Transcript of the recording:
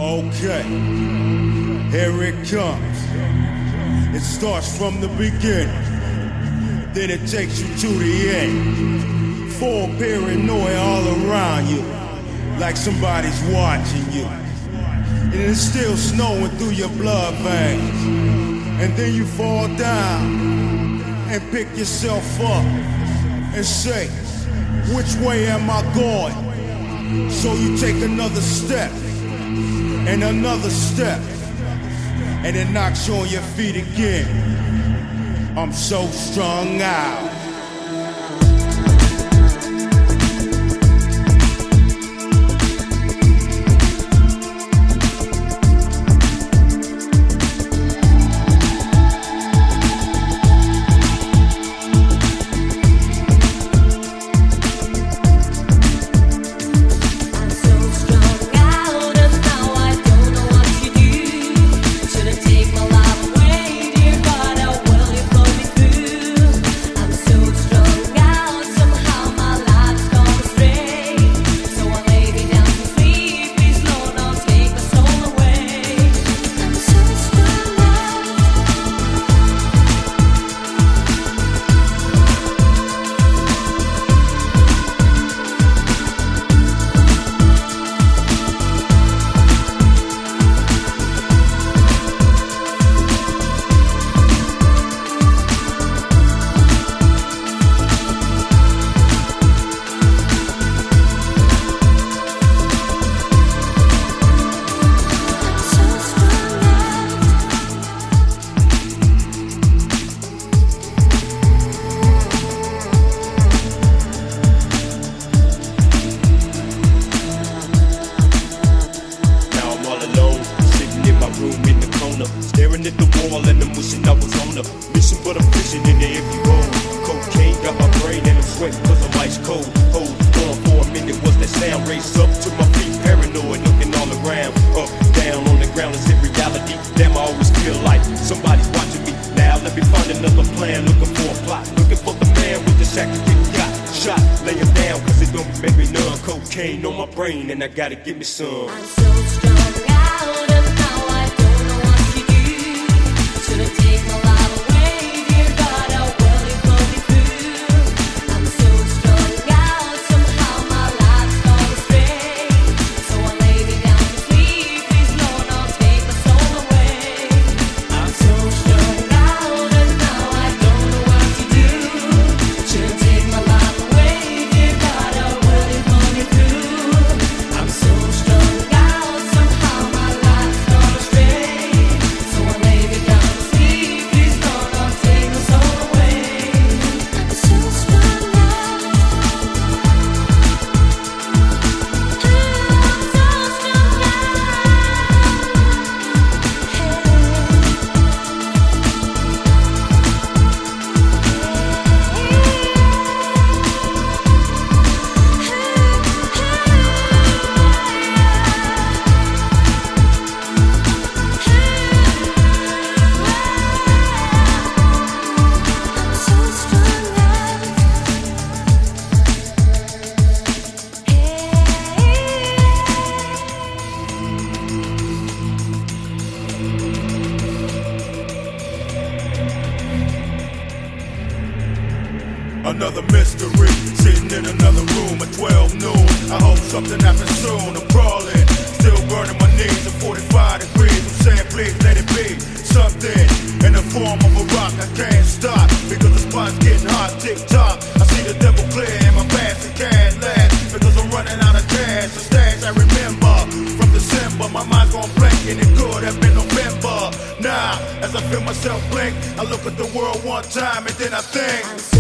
Okay, here it comes. It starts from the beginning, then it takes you to the end. Full paranoia all around you, like somebody's watching you. And it's still snowing through your blood veins. And then you fall down and pick yourself up and say, which way am I going? So you take another step and another step, and it knocks you on your feet again. I'm so strung out. Staring at the wall and I'm wishing I was on a mission, but I'm fishing in the empty bowl. Cocaine got my brain and I'm sweating cause I'm ice cold. Hold on for a minute, what's that sound? Race up to my feet, paranoid, looking all around. Up, down on the ground, is it reality? Damn, I always feel like somebody's watching me. Now let me find another plan, looking for a plot. Looking for the man with the sack to get got. Shot, lay him down cause it don't make me numb. Cocaine on my brain and I gotta get me some. I'm so strung out and now I don't know what to do. Should've taken my life away, dear God, how well you put me through. I'm so strung out, somehow my life's gone astray. So I lay me down to sleep, please Lord, I'll take my soul away. I'm so strung out and now I don't know what to do. Should've taken my life away, dear God, how well you put me through. I'm so strung out, somehow my life's gone astray. So I lay me down to sleep, please Lord, I'll take my soul away. I'm so strung out. Another mystery, sitting in another room at 12 noon. I hope something happens soon. I'm crawling, still burning my knees at 45 degrees. I'm saying please let it be something in the form of a rock. I can't stop because the spot's getting hot. Tick tock, I see the devil clear in my past. It can't last because I'm running out of cash. The stash I remember from December. My mind's gone blank and it could have been November. Now, as I feel myself blink, I look at the world one time and then I think.